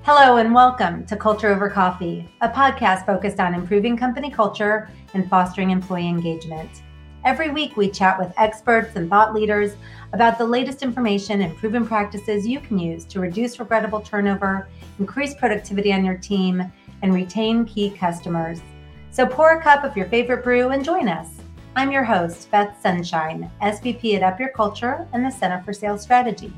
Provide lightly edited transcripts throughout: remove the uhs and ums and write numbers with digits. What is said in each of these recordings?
Hello and welcome to Culture Over Coffee, a podcast focused on improving company culture and fostering employee engagement. Every week we chat with experts and thought leaders about the latest information and proven practices you can use to reduce regrettable turnover, increase productivity on your team, and retain key customers. So pour a cup of your favorite brew and join us. I'm your host, Beth Sunshine, SVP at Up Your Culture and the Center for Sales Strategy.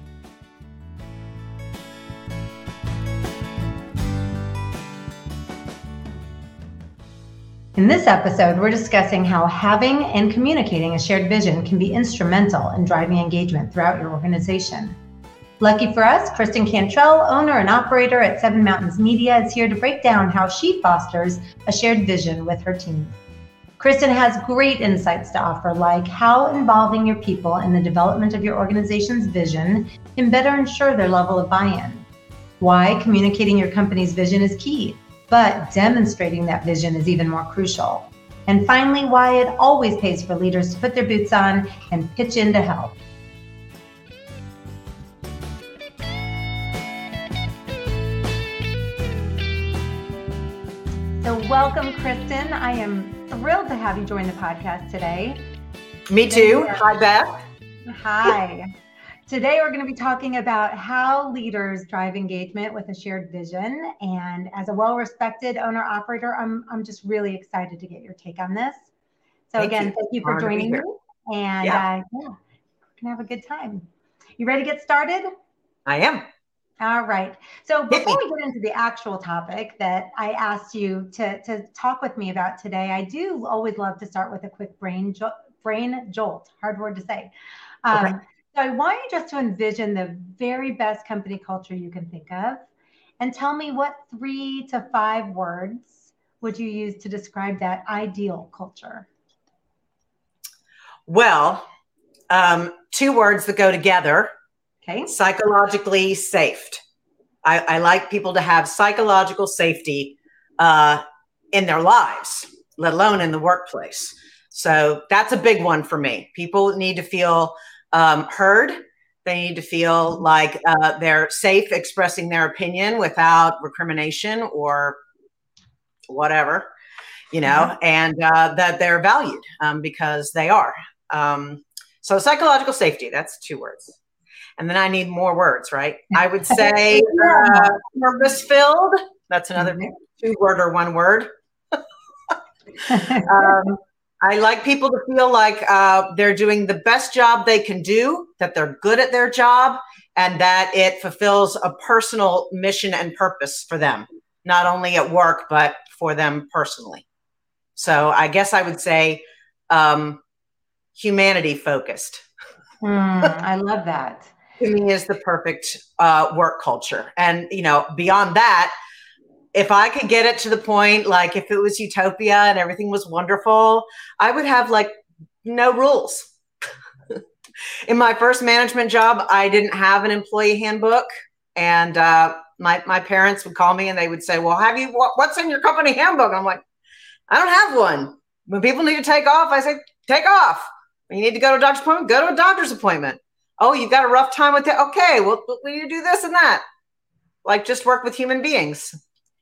In this episode, we're discussing how having and communicating a shared vision can be instrumental in driving engagement throughout your organization. Lucky for us, Kristen Cantrell, owner and operator at Seven Mountains Media, is here to break down how she fosters a shared vision with her team. Kristen has great insights to offer, like how involving your people in the development of your organization's vision can better ensure their level of buy-in, why communicating your company's vision is key, but demonstrating that vision is even more crucial. And finally, why it always pays for leaders to put their boots on and pitch in to help. So welcome, Kristen. I am thrilled to have you join the podcast today. Me too. Hi, Beth. Hi. Today, we're going to be talking about how leaders drive engagement with a shared vision. And as a well-respected owner-operator, I'm just really excited to get your take on this. So thank you for joining me. And we're going to have a good time. You ready to get started? I am. All right. So before we get into the actual topic that I asked you to talk with me about today, I do always love to start with a quick brain jolt. Hard word to say. Okay. So I want you just to envision the very best company culture you can think of and tell me what 3 to 5 words would you use to describe that ideal culture? Well, 2 words that go together. Okay. Psychologically safe. I like people to have psychological safety in their lives, let alone in the workplace. So that's a big one for me. People need to feel heard. They need to feel like they're safe expressing their opinion without recrimination or whatever, and that they're valued because they are. So psychological safety, that's 2 words. And then I need more words, right? I would say purpose-filled. That's another 2-word or 1 word. I like people to feel like they're doing the best job they can do, that they're good at their job, and that it fulfills a personal mission and purpose for them, not only at work, but for them personally. So I guess I would say humanity focused. I love that. To me is the perfect work culture. And, beyond that, if I could get it to the point, like if it was utopia and everything was wonderful, I would have no rules. In my first management job, I didn't have an employee handbook. And my parents would call me and they would say, well, what's in your company handbook? I'm like, I don't have one. When people need to take off, I say, take off. When you need to go to a doctor's appointment, go to a doctor's appointment. Oh, you've got a rough time with it? Okay, well, we need to do this and that. Just work with human beings.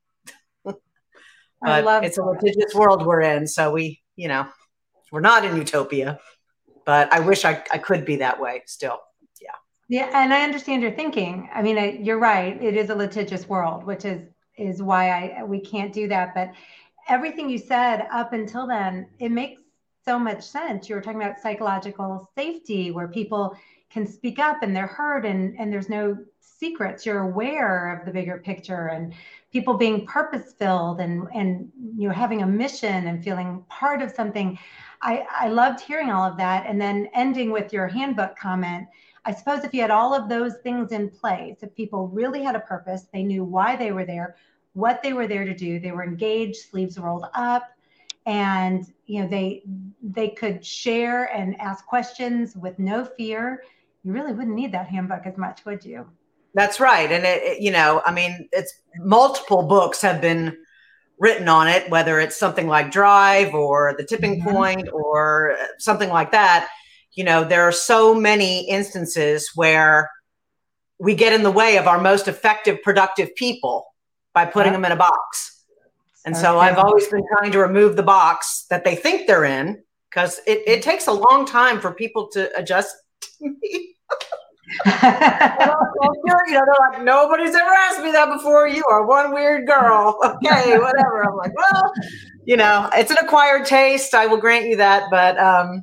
But it's a litigious world we're in. So we're not in utopia, but I wish I could be that way still. Yeah. Yeah. And I understand your thinking. I mean, you're right. It is a litigious world, which is why we can't do that. But everything you said up until then, it makes so much sense. You were talking about psychological safety where people can speak up and they're heard and there's no secrets. You're aware of the bigger picture and people being purpose-filled and having a mission and feeling part of something. I loved hearing all of that. And then ending with your handbook comment, I suppose if you had all of those things in place, if people really had a purpose, they knew why they were there, what they were there to do, they were engaged, sleeves rolled up, and they could share and ask questions with no fear, you really wouldn't need that handbook as much, would you? That's right. And it's multiple books have been written on it, whether it's something like Drive or The Tipping Point or something like that. There are so many instances where we get in the way of our most effective, productive people by putting them in a box. And so I've always been trying to remove the box that they think they're in, because it takes a long time for people to adjust to me. They're like, nobody's ever asked me that before. You are one weird girl. Okay, whatever. I'm like, well, it's an acquired taste. I will grant you that, but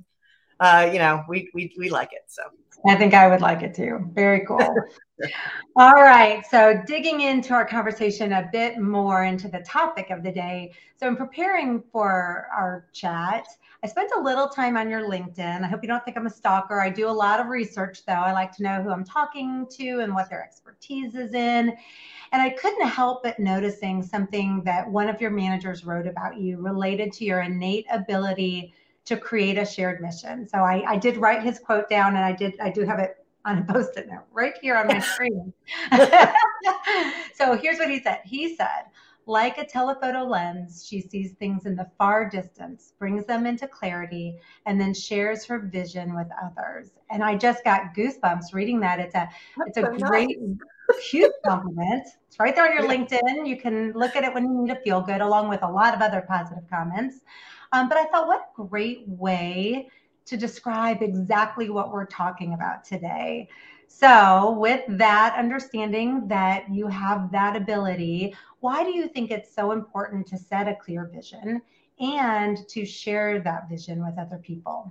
we like it. So I think I would like it too. Very cool. All right. So digging into our conversation a bit more into the topic of the day. So in preparing for our chat, I spent a little time on your LinkedIn. I hope you don't think I'm a stalker. I do a lot of research, though. I like to know who I'm talking to and what their expertise is in. And I couldn't help but noticing something that one of your managers wrote about you related to your innate ability to create a shared mission. So I did write his quote down, and I do have it on a Post-it note right here on my screen. So here's what he said. He said, like a telephoto lens, she sees things in the far distance, brings them into clarity, and then shares her vision with others. And I just got goosebumps reading that. It's a great, huge compliment. It's right there on your LinkedIn. You can look at it when you need to feel good, along with a lot of other positive comments. But I thought, what a great way to describe exactly what we're talking about today. So with that understanding that you have that ability, why do you think it's so important to set a clear vision and to share that vision with other people?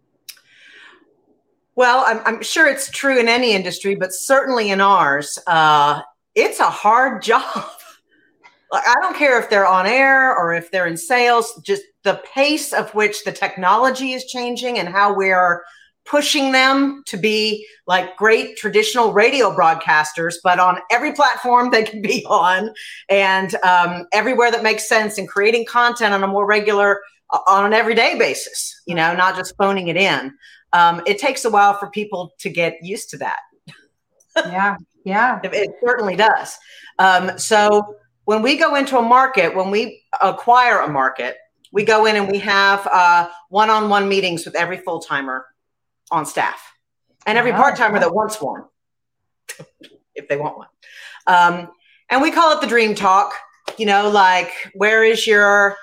Well, I'm sure it's true in any industry, but certainly in ours, it's a hard job. I don't care if they're on air or if they're in sales, just the pace of which the technology is changing and how we're pushing them to be like great traditional radio broadcasters, but on every platform they can be on, and everywhere that makes sense, and creating content on a more regular, on an everyday basis, not just phoning it in. It takes a while for people to get used to that. Yeah. It certainly does. So when we go into a market, when we acquire a market, we go in and we have one-on-one meetings with every full-timer on staff and every part-timer that wants one, if they want one. And we call it the dream talk, like, where is your,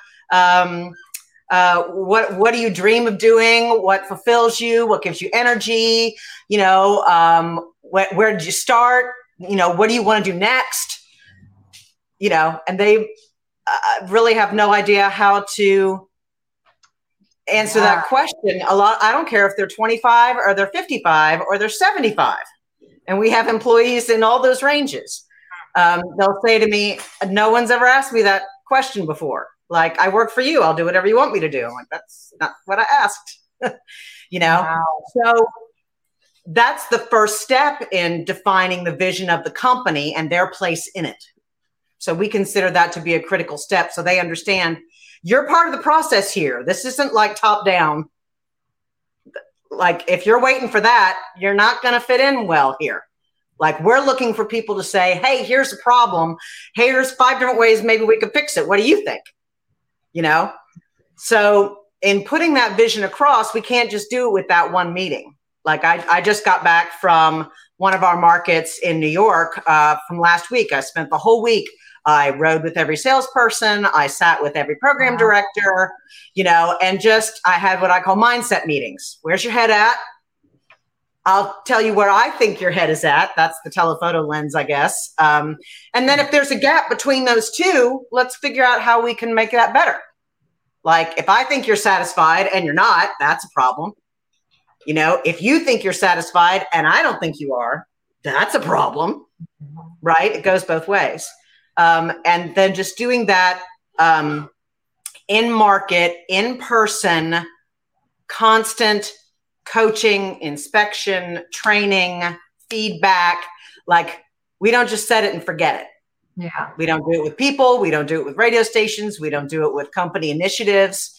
what do you dream of doing? What fulfills you? What gives you energy? Where did you start? What do you want to do next? And they really have no idea how to answer that question. I don't care if they're 25 or they're 55 or they're 75. And we have employees in all those ranges. They'll say to me, no one's ever asked me that question before. Like, I work for you. I'll do whatever you want me to do. I'm like, that's not what I asked. Wow. So that's the first step in defining the vision of the company and their place in it. So we consider that to be a critical step, so they understand you're part of the process here. This isn't like top down. Like, if you're waiting for that, you're not going to fit in well here. Like, we're looking for people to say, hey, here's a problem. Hey, here's 5 different ways maybe we could fix it. What do you think? So in putting that vision across, we can't just do it with that one meeting. Like, I just got back from one of our markets in New York from last week. I spent the whole week. I rode with every salesperson. I sat with every program director, and I had what I call mindset meetings. Where's your head at? I'll tell you where I think your head is at. That's the telephoto lens, I guess. And then if there's a gap between those two, let's figure out how we can make that better. Like, if I think you're satisfied and you're not, that's a problem. If you think you're satisfied and I don't think you are, that's a problem, right? It goes both ways. And then just doing that in market, in person, constant coaching, inspection, training, feedback. Like, we don't just set it and forget it. Yeah. We don't do it with people. We don't do it with radio stations. We don't do it with company initiatives,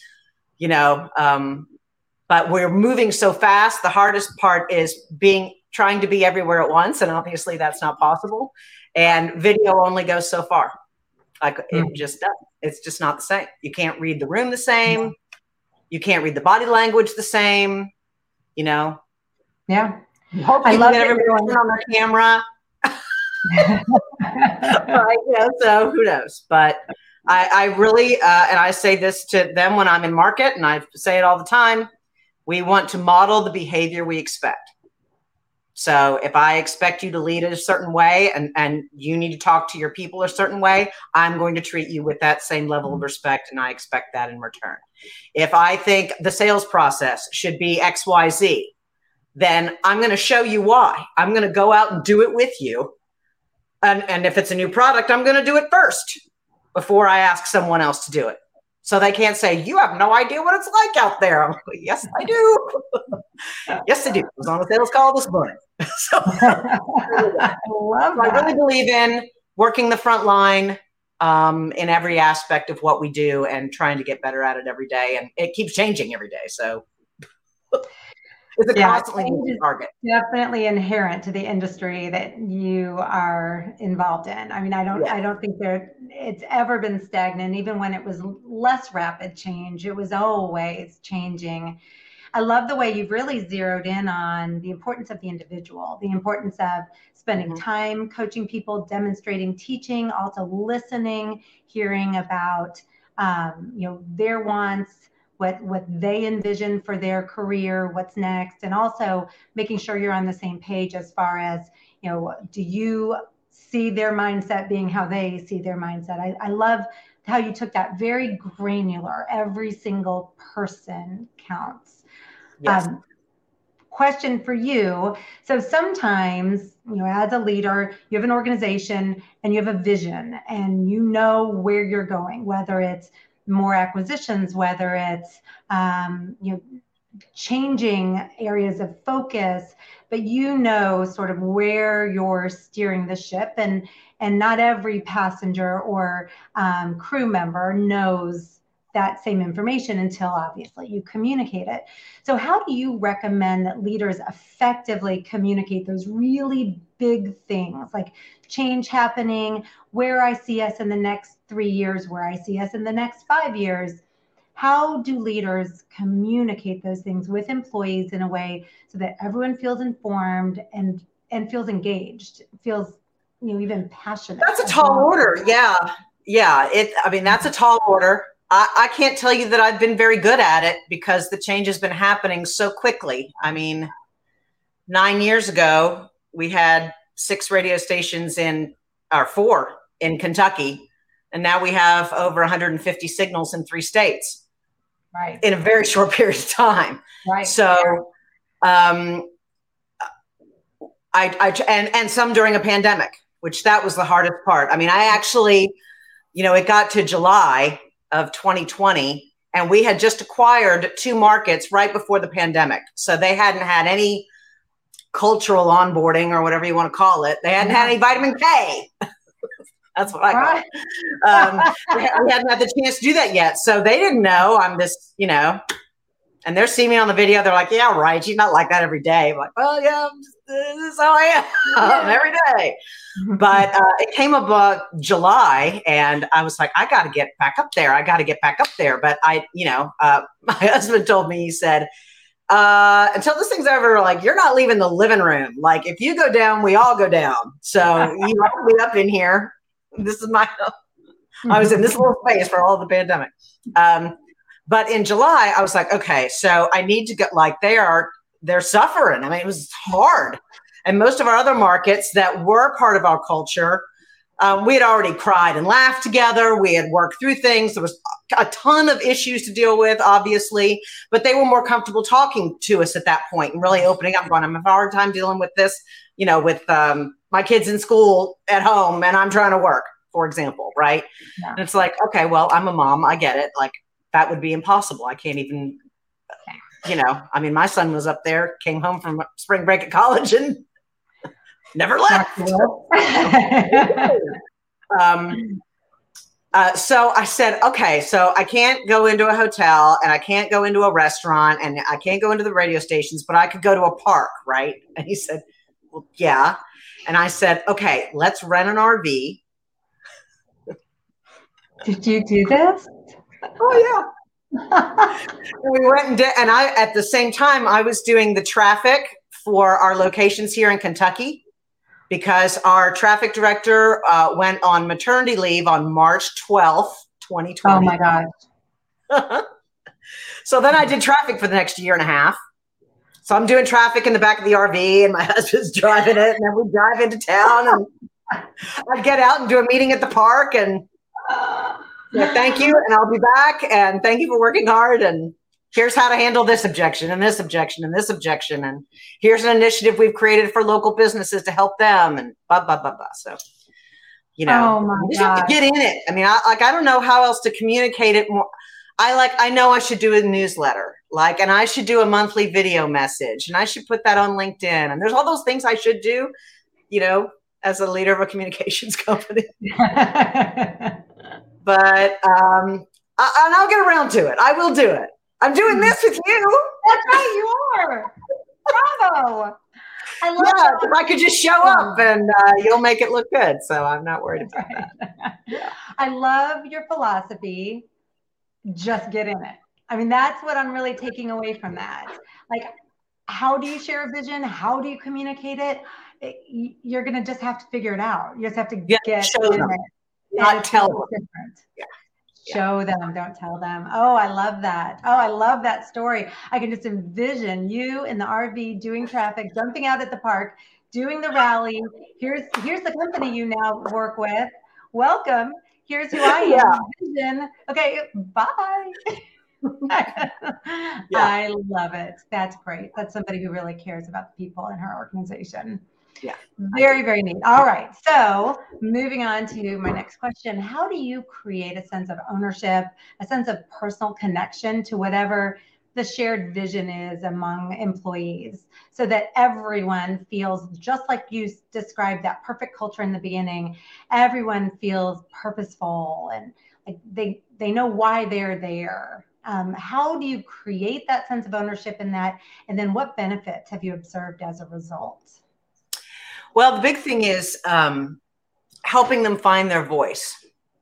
but we're moving so fast. The hardest part is trying to be everywhere at once. And obviously that's not possible. And video only goes so far. Like, it just doesn't. It's just not the same. You can't read the room the same. You can't read the body language the same, Yeah. I love everybody on their camera. Right. Yeah. So who knows? But I really, and I say this to them when I'm in market, and I say it all the time, we want to model the behavior we expect. So if I expect you to lead it a certain way and you need to talk to your people a certain way, I'm going to treat you with that same level of respect, and I expect that in return. If I think the sales process should be XYZ, then I'm going to show you why. I'm going to go out and do it with you. And if it's a new product, I'm going to do it first before I ask someone else to do it. So they can't say, you have no idea what it's like out there. I'm like, yes, I do. Yes, I do. I was on a sales call this morning. So I really believe in working the front line in every aspect of what we do and trying to get better at it every day. And it keeps changing every day. So it's a constantly moving target. Definitely inherent to the industry that you are involved in. I mean, I don't think it's ever been stagnant. Even when it was less rapid change, it was always changing. I love the way you've really zeroed in on the importance of the individual, the importance of spending time coaching people, demonstrating, teaching, also listening, hearing about their wants, what they envision for their career, what's next, and also making sure you're on the same page as far as, do you see their mindset being how they see their mindset? I love how you took that very granular, every single person counts. Yes. Question for you. So sometimes, as a leader, you have an organization and you have a vision and you know where you're going, whether it's more acquisitions, whether it's changing areas of focus, but sort of where you're steering the ship, and not every passenger or crew member knows that same information until obviously you communicate it. So how do you recommend that leaders effectively communicate those really big things, like change happening, where I see us in the next 3 years, where I see us in the next 5 years? How do leaders communicate those things with employees in a way so that everyone feels informed and feels engaged, feels even passionate? That's a tall order. Yeah. That's a tall order. I can't tell you that I've been very good at it because the change has been happening so quickly. 9 years ago, we had 6 radio stations or 4 in Kentucky. And now we have over 150 signals in 3 states. Right. In a very short period of time. Right. So, and some during a pandemic, which that was the hardest part. I actually, it got to July of 2020 and we had just acquired 2 markets right before the pandemic. So they hadn't had any cultural onboarding or whatever you want to call it. They hadn't had any vitamin K. That's what I call it. We hadn't had the chance to do that yet. So they didn't know I'm this, and they're seeing me on the video. They're like, yeah, right. She's not like that every day. I'm like, well, yeah, this is how I am every day. But it came about July and I was like, I got to get back up there. But my husband told me, he said, until this thing's over, like, you're not leaving the living room. Like, if you go down, we all go down. So you have to be up in here. This is I was in this little space for all the pandemic. But in July, I was like, okay, so I need to get, like, they're suffering. It was hard. And most of our other markets that were part of our culture, we had already cried and laughed together. We had worked through things. There was a ton of issues to deal with, obviously, but they were more comfortable talking to us at that point and really opening up, going, I'm having a hard time dealing with this, with my kids in school at home and I'm trying to work, for example, right? Yeah. And it's like, okay, well, I'm a mom. I get it. Like, that would be impossible. I can't even, my son was up there, came home from spring break at college and never left. So I said, okay, so I can't go into a hotel and I can't go into a restaurant and I can't go into the radio stations, but I could go to a park, right? And he said, well, yeah. And I said, okay, let's rent an RV. Did you do this? Oh, yeah. And we went and at the same time, I was doing the traffic for our locations here in Kentucky. because our traffic director went on maternity leave on March 12th, 2020. Oh my gosh. So then I did traffic for the next year and a half. So I'm doing traffic in the back of the RV and my husband's driving it. And then we drive into town and I'd get out and do a meeting at the park and thank you. And I'll be back. And thank you for working hard. And here's how to handle this objection and this objection and this objection. And here's an initiative we've created for local businesses to help them and blah, blah, blah, blah. So, you know, you just have to get in it. I mean, I don't know how else to communicate it more. I know I should do a newsletter, and I should do a monthly video message and I should put that on LinkedIn. And there's all those things I should do, you know, as a leader of a communications company. But, and I'll get around to it. I will do it. I'm doing this with you. That's right, you are. Bravo. I love that. If I could just show up and you'll make it look good. So I'm not worried about that. Yeah. I love your philosophy. Just get in it. I mean, that's what I'm really taking away from that. Like, how do you share a vision? How do you communicate it? You're going to just have to figure it out. You just have to get show them. It. Not tell them. Different. Yeah. Show them, don't tell them. Oh, I love that. Oh, I love that story. I can just envision you in the RV doing traffic, jumping out at the park, doing the rally. Here's the company you now work with. Welcome. Here's who I am. Vision. Okay, bye. I love it. That's great. That's somebody who really cares about the people in her organization. Yeah. Very, very neat. All right. So moving on to my next question. How do you create a sense of ownership, a sense of personal connection to whatever the shared vision is among employees so that everyone feels just like you described that perfect culture in the beginning? Everyone feels purposeful and like they know why they're there. How do you create that sense of ownership in that? And then what benefits have you observed as a result? Well, the big thing is helping them find their voice,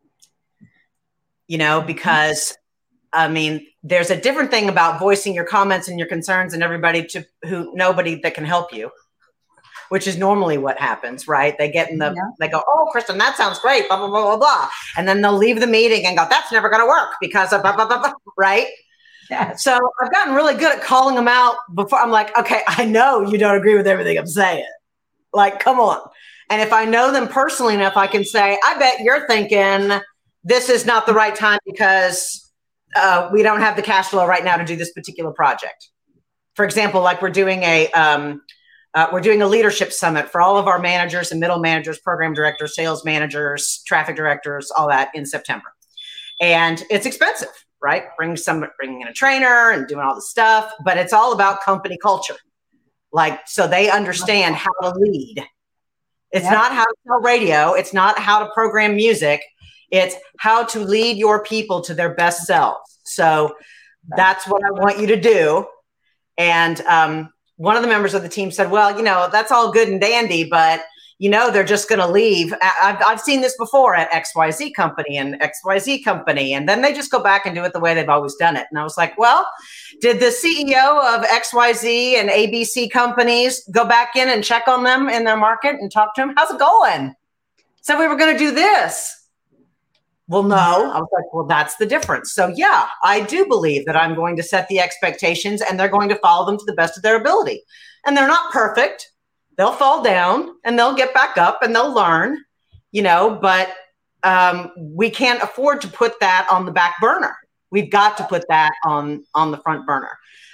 you know, because I mean, there's a different thing about voicing your comments and your concerns and nobody that can help you, which is normally what happens, right? They get they go, oh, Kristen, that sounds great, blah, blah, blah, blah, blah. And then they'll leave the meeting and go, that's never going to work because of blah, blah, blah, blah, right? Yeah. So I've gotten really good at calling them out before. I'm like, okay, I know you don't agree with everything I'm saying. Like, come on. And if I know them personally enough, I can say, I bet you're thinking this is not the right time because we don't have the cash flow right now to do this particular project. For example, like we're doing a leadership summit for all of our managers and middle managers, program directors, sales managers, traffic directors, all that in September. And it's expensive, right? Bringing in a trainer and doing all this stuff, but it's all about company culture. Like, so they understand how to lead. It's not how to sell radio. It's not how to program music. It's how to lead your people to their best selves. So that's what I want you to do. And one of the members of the team said, well, you know, that's all good and dandy, but, you know, they're just going to leave. I've seen this before at XYZ company and XYZ company. And then they just go back and do it the way they've always done it. And I was like, well, did the CEO of XYZ and ABC companies go back in and check on them in their market and talk to them? How's it going? Said we were going to do this. Well, no. I was like, well, that's the difference. So yeah, I do believe that I'm going to set the expectations and they're going to follow them to the best of their ability. And they're not perfect. They'll fall down and they'll get back up and they'll learn, you know, but we can't afford to put that on the back burner. We've got to put that on the front burner.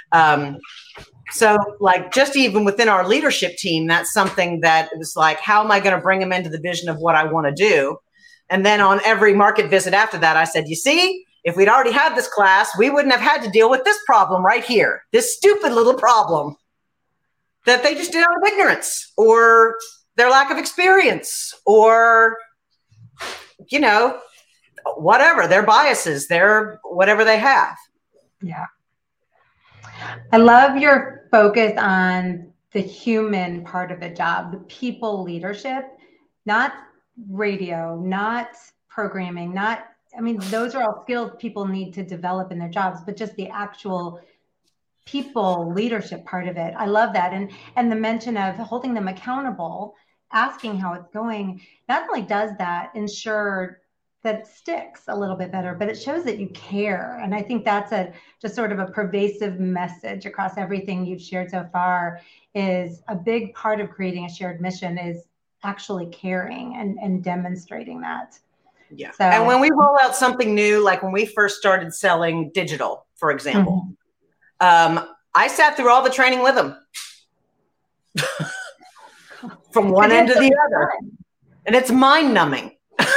So like just even within our leadership team, that's something that was like, how am I going to bring them into the vision of what I want to do? And then on every market visit after that, I said, you see, if we'd already had this class, we wouldn't have had to deal with this problem right here, this stupid little problem that they just did out of ignorance or their lack of experience or, you know, whatever, their biases, their whatever they have. Yeah. I love your focus on the human part of the job, the people leadership, not radio, not programming, those are all skills people need to develop in their jobs, but just the actual people leadership part of it. I love that. And the mention of holding them accountable asking how it's going not only does that ensure that it sticks a little bit better, but it shows that you care. And I think that's just sort of a pervasive message across everything you've shared so far. Is a big part of creating a shared mission is actually caring and demonstrating that. Yeah. So, and when we roll out something new, like when we first started selling digital, for example, I sat through all the training with them from one end to the other. And it's mind numbing.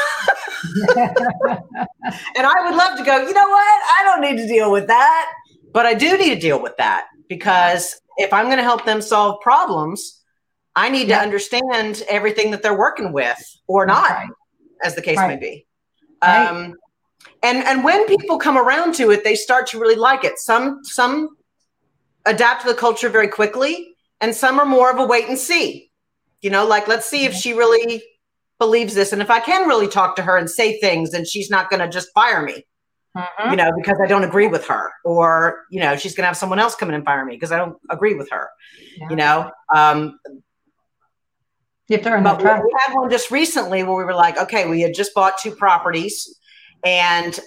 And I would love to go, you know what? I don't need to deal with that. But I do need to deal with that, because if I'm going to help them solve problems, I need to understand everything that they're working with, or not, as the case may be. And when people come around to it, they start to really like it. Some adapt to the culture very quickly, and some are more of a wait and see. You know, like, let's see if she really believes this, and if I can really talk to her and say things, and she's not going to just fire me, you know, because I don't agree with her, or, you know, she's going to have someone else come in and fire me because I don't agree with her. You know, you have to earn that trust. We had one just recently where we were like, okay, we had just bought 2 properties, and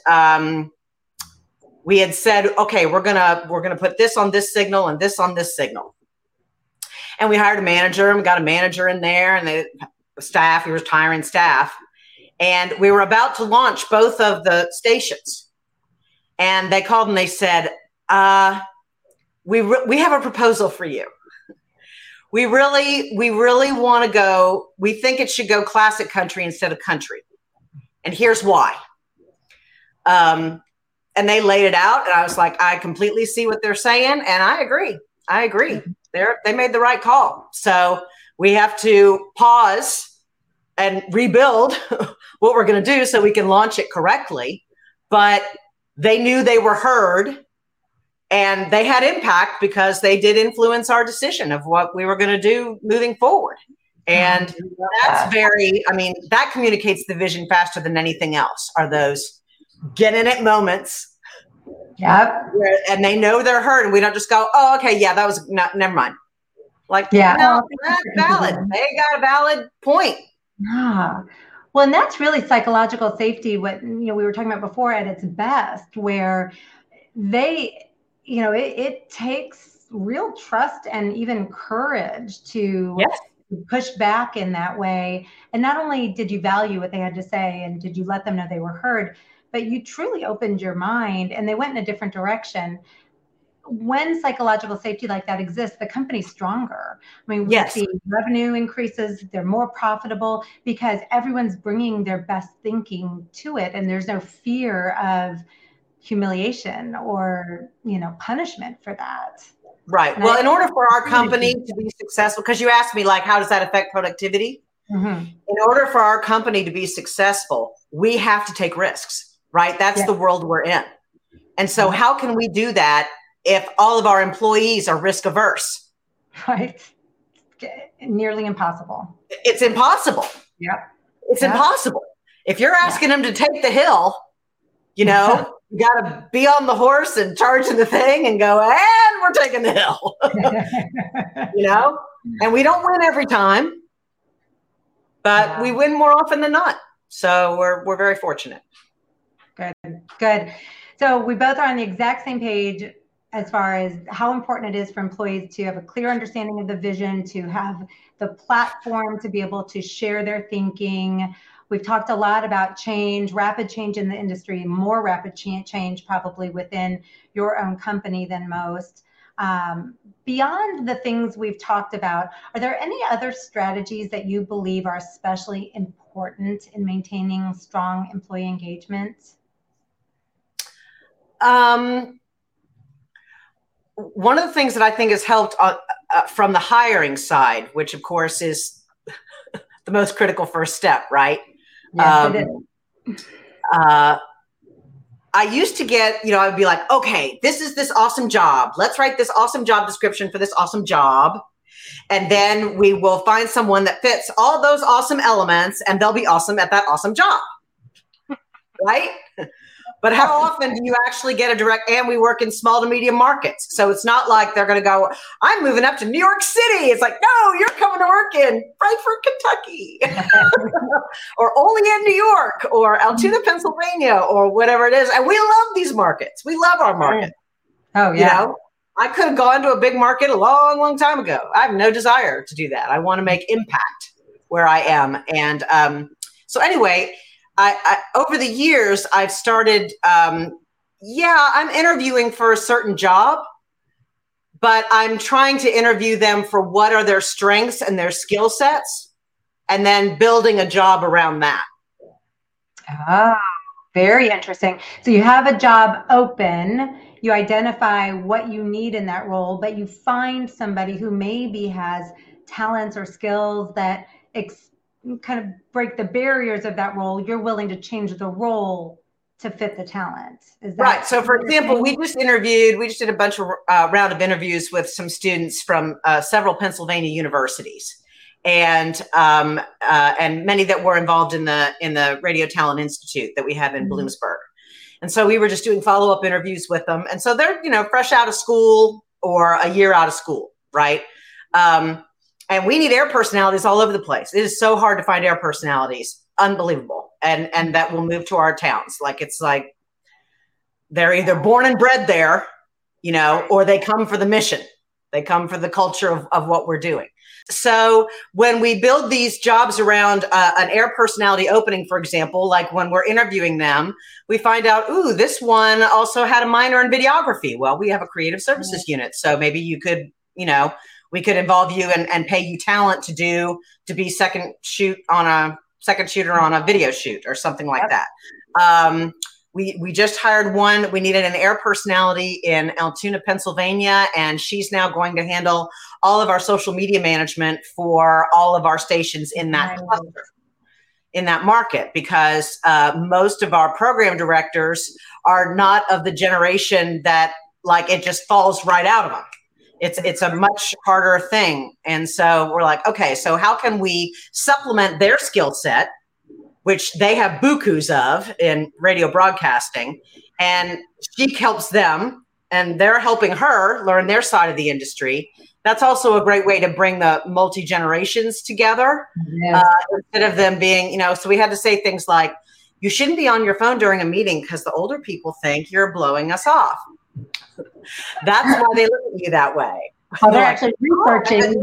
we had said, okay, we're gonna put this on this signal and this on this signal. And we hired a manager, and we got a manager in there, and the staff, we were hiring staff, and we were about to launch both of the stations. And they called and they said, we have a proposal for you. We really want to go, we think it should go classic country instead of country. And here's why. And they laid it out, and I was like, I completely see what they're saying. And I agree. They made the right call. So we have to pause and rebuild what we're going to do so we can launch it correctly. But they knew they were heard, and they had impact because they did influence our decision of what we were going to do moving forward. And that's that communicates the vision faster than anything else, are those get in it moments. Yep. And they know they're heard, and we don't just go, oh, okay, yeah, that was never mind. Like, no, that's valid. They got a valid point. Ah. Well, and that's really psychological safety, what, you know, we were talking about before, at its best, where they, you know, it takes real trust and even courage to push back in that way. And not only did you value what they had to say, and did you let them know they were heard, but you truly opened your mind, and they went in a different direction. When psychological safety like that exists, the company's stronger. I mean, we see revenue increases, they're more profitable because everyone's bringing their best thinking to it, and there's no fear of humiliation or, you know, punishment for that. Right. And well, in order for our company to be successful, because you asked me, like, how does that affect productivity? In order for our company to be successful, we have to take risks, right? That's the world we're in. And so how can we do that if all of our employees are risk averse? Right. Nearly impossible. It's impossible. It's impossible. If you're asking them to take the hill, you know, you got to be on the horse and charging the thing and go, and we're taking the hill, you know, and we don't win every time, but we win more often than not. So we're very fortunate. Good. So we both are on the exact same page as far as how important it is for employees to have a clear understanding of the vision, to have the platform to be able to share their thinking. We've talked a lot about change, rapid change in the industry, more rapid change probably within your own company than most. Beyond the things we've talked about, are there any other strategies that you believe are especially important in maintaining strong employee engagement? One of the things that I think has helped from the hiring side, which of course is the most critical first step, right? Yes, it is. I used to get, you know, I'd be like, okay, this is this awesome job. Let's write this awesome job description for this awesome job. And then we will find someone that fits all those awesome elements, and they'll be awesome at that awesome job. Right? But how often do you actually get a direct, and we work in small to medium markets. So it's not like they're going to go, I'm moving up to New York City. It's like, no, you're coming to work in Frankfort, Kentucky, or Olean, New York, or Altoona, Pennsylvania, or whatever it is. And we love these markets. We love our market. Oh, yeah. You know, I could have gone to a big market a long, long time ago. I have no desire to do that. I want to make impact where I am. And so anyway, I over the years, I've started, I'm interviewing for a certain job, but I'm trying to interview them for what are their strengths and their skill sets, and then building a job around that. Ah, very interesting. So you have a job open, you identify what you need in that role, but you find somebody who maybe has talents or skills that kind of break the barriers of that role. You're willing to change the role to fit the talent. Is that right? So, for example, we just did a bunch of round of interviews with some students from several Pennsylvania universities, and many that were involved in the Radio Talent Institute that we have in Bloomsburg. And so we were just doing follow-up interviews with them. And so they're, fresh out of school or a year out of school, right? And we need air personalities all over the place. It is so hard to find air personalities. Unbelievable. And that will move to our towns. It's like they're either born and bred there, or they come for the mission. They come for the culture of what we're doing. So when we build these jobs around an air personality opening, for example, like when we're interviewing them, we find out, ooh, this one also had a minor in videography. Well, we have a creative services unit. So maybe you could, we could involve you and pay you talent to be second shooter on a video shoot or something like that. We just hired one. We needed an air personality in Altoona, Pennsylvania, and she's now going to handle all of our social media management for all of our stations in that cluster, in that market, because most of our program directors are not of the generation that it just falls right out of them. It's a much harder thing. And so we're like, okay, so how can we supplement their skill set, which they have bukus of in radio broadcasting, and she helps them and they're helping her learn their side of the industry. That's also a great way to bring the multi-generations together. Yes. Instead of them being, so we had to say things like, you shouldn't be on your phone during a meeting because the older people think you're blowing us off. That's why they look at you that way. Oh, they're actually researching.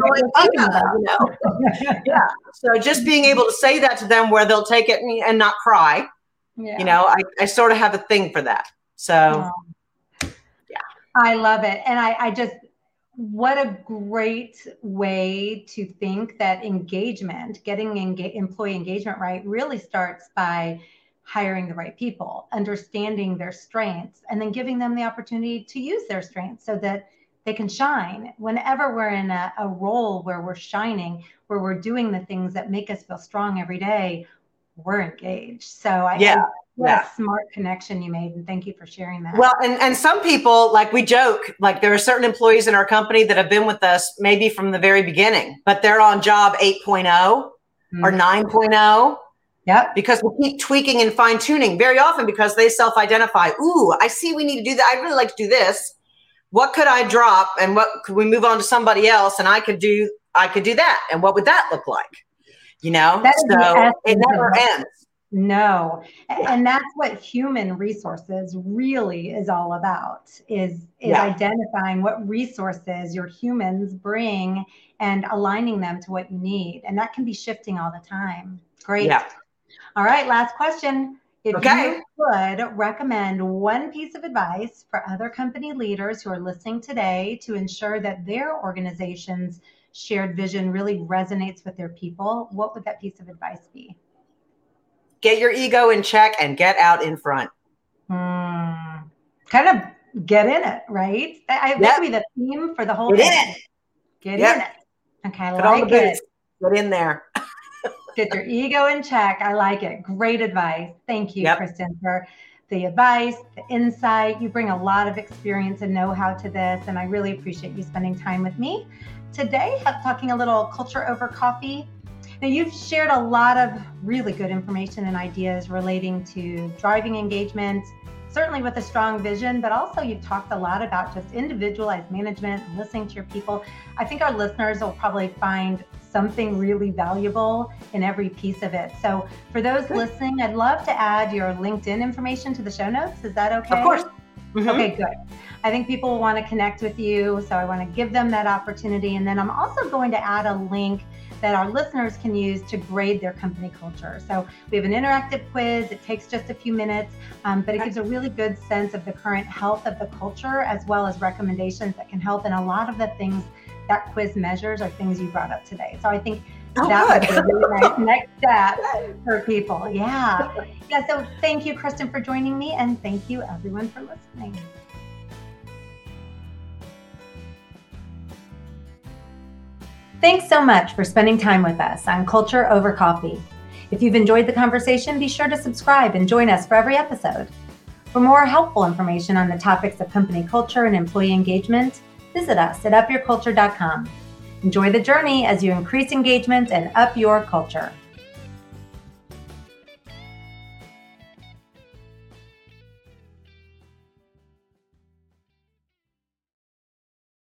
Yeah. So just being able to say that to them where they'll take it and not cry. Yeah. I sort of have a thing for that. So, yeah. I love it. And I just, what a great way to think that engagement, getting employee engagement right, really starts by hiring the right people, understanding their strengths, and then giving them the opportunity to use their strengths so that they can shine. Whenever we're in a role where we're shining, where we're doing the things that make us feel strong every day, we're engaged. So what a smart connection you made, and thank you for sharing that. Well, and some people, we joke, there are certain employees in our company that have been with us maybe from the very beginning, but they're on job 8.0 or 9.0. Yep. Because we keep tweaking and fine tuning very often because they self-identify. Ooh, I see we need to do that. I'd really like to do this. What could I drop and what could we move on to somebody else? And I could do that. And what would that look like? So it never ends. No. And that's what human resources really is all about, is identifying what resources your humans bring and aligning them to what you need. And that can be shifting all the time. Great. Yeah. All right. Last question. If you would recommend one piece of advice for other company leaders who are listening today to ensure that their organization's shared vision really resonates with their people, what would that piece of advice be? Get your ego in check and get out in front. Kind of get in it, right? That would be the theme for the whole thing. Get in it. Okay, I like it. Get in there. Get your ego in check. I like it. Great advice. Thank you, Kristen, for the advice, the insight. You bring a lot of experience and know-how to this, and I really appreciate you spending time with me today, talking a little culture over coffee. Now, you've shared a lot of really good information and ideas relating to driving engagement, certainly with a strong vision, but also you've talked a lot about just individualized management and listening to your people. I think our listeners will probably find something really valuable in every piece of it. So for those listening, I'd love to add your LinkedIn information to the show notes. Is that okay? Of course. Mm-hmm. Okay, good. I think people will want to connect with you, so I want to give them that opportunity. And then I'm also going to add a link that our listeners can use to grade their company culture. So we have an interactive quiz. It takes just a few minutes, but it gives a really good sense of the current health of the culture, as well as recommendations that can help. And a lot of the things that quiz measures are things you brought up today. So I think that would be a really nice next step for people. Yeah. So thank you, Kristen, for joining me. And thank you, everyone, for listening. Thanks so much for spending time with us on Culture Over Coffee. If you've enjoyed the conversation, be sure to subscribe and join us for every episode. For more helpful information on the topics of company culture and employee engagement, visit us at upyourculture.com. Enjoy the journey as you increase engagement and up your culture.